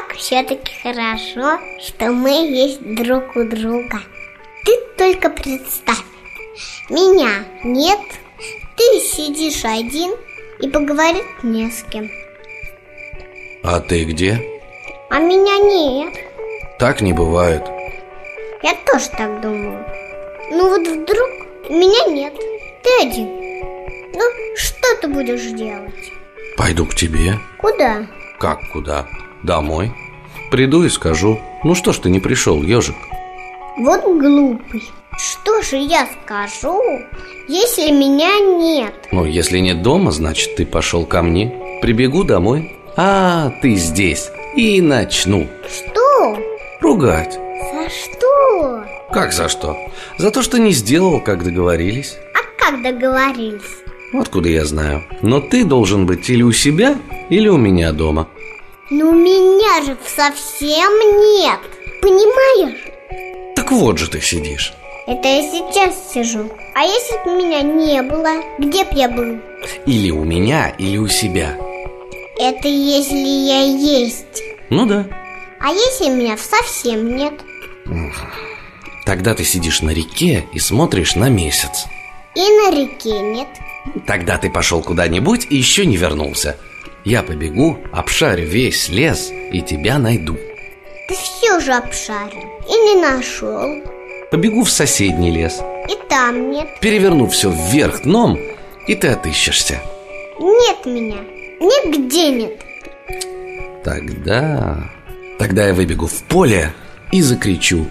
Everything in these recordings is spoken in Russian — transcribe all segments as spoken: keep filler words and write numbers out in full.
Как все-таки хорошо, что мы есть друг у друга. Ты только представь, меня нет, ты сидишь один и поговорить не с кем. А ты где? А меня нет. Так не бывает. Я тоже так думаю. Ну вот вдруг меня нет, ты один. Ну, что ты будешь делать? Пойду к тебе. Куда? Как куда? Домой. Приду и скажу. Ну что ж ты не пришел, ежик? Вот глупый. Что же я скажу, если меня нет? Ну, если нет дома, значит, ты пошел ко мне. Прибегу домой. А, ты здесь. И начну. Что? Ругать. За что? Как за что? За то, что не сделал, как договорились. А как договорились? Откуда я знаю? Но ты должен быть или у себя, или у меня дома. Но меня же совсем нет. Понимаешь? Так вот же ты сидишь. Это я сейчас сижу. А если бы меня не было, где б я был? Или у меня, или у себя. Это если я есть. Ну да. А если меня совсем нет? Тогда ты сидишь на реке и смотришь на месяц. И на реке нет. Тогда ты пошел куда-нибудь и еще не вернулся. Я побегу, обшарю весь лес и тебя найду. Ты все же обшарил и не нашел. Побегу в соседний лес. И там нет. Переверну все вверх дном, и ты отыщешься. Нет меня. Нигде нет. Тогда... Тогда я выбегу в поле и закричу: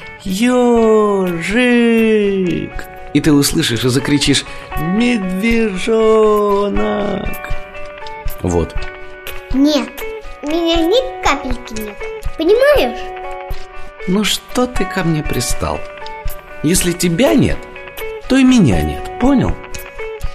«Ежик!» И ты услышишь и закричишь: «Медвежонок!» Вот. Нет, меня ни капельки нет. Понимаешь? Ну что ты ко мне пристал? Если тебя нет, то и меня нет, понял?